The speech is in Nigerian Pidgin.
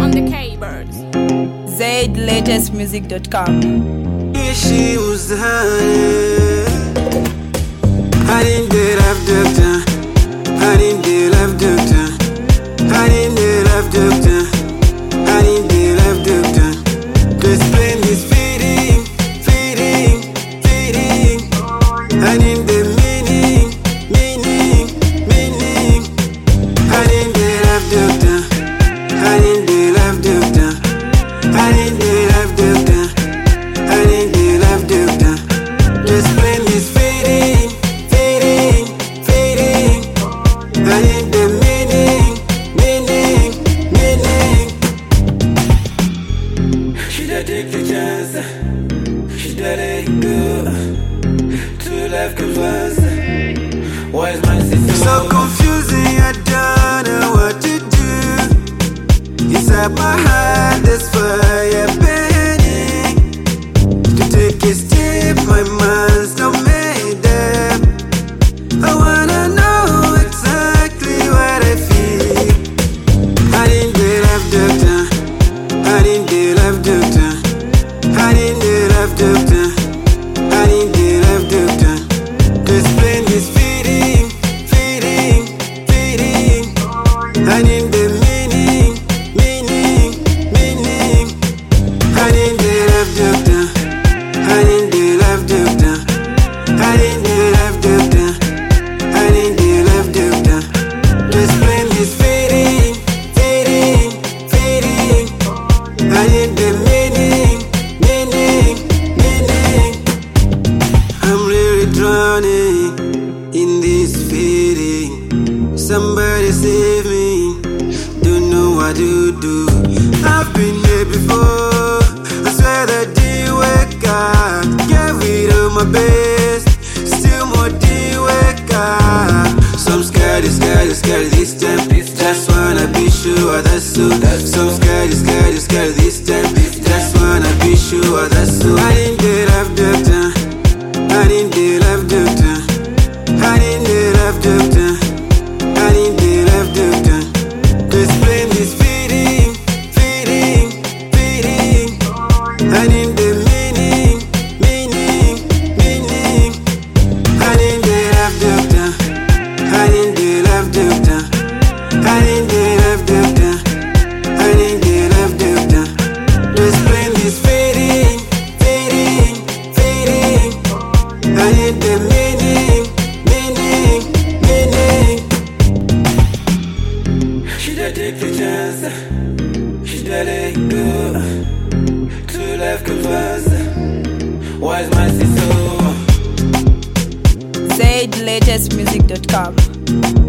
on the keyboard. ZLatestmusic.com. She was honey. I didn't love doctor. I didn't love doctor. I didn't love doctor. I didn't love doctor. To explain this feeling. I need the meaning. I didn't love doctor. I didn't love doctor. I didn't love doctor. I didn't love doctor. To explain this feeling. I need the meaning. She da take the chance. She da let go. True life comes once. Why is my sister so confusing? I don't know what to do. Inside my heart there's fire burning. To take a step, my mind's not made up. I wanna know exactly what I feel. I didn't love doctor. I didn't love doctor. I didn't love doctor. I didn't love doctor. To explain this feeling. I need the meaning. I didn't love doctor. I didn't love doctor. I didn't love doctor. I didn't love doctor. To explain this feeling. I need the meaning. I'm really drowning in this feeling. Somebody save me. Don't know what to do. I've been here before. I swear that didn't work out. Gave it all my best. Still more didn't work out. So I'm scared this time. Just wanna be sure that's so. So I'm scared this time. Just wanna be sure that's so. I didn't love doctor. I didn't love doctor. I didn't love doctor. I didn't love doctor. To explain this feeling. I need the meaning. I didn't love doctor. I didn't love doctor. I didn't love doctor. I didn't love doctor. To explain this feeling. I need the meaning. She da take the chance. She da let go. True life comes once. Why is my sister? ZLatestmusic.com.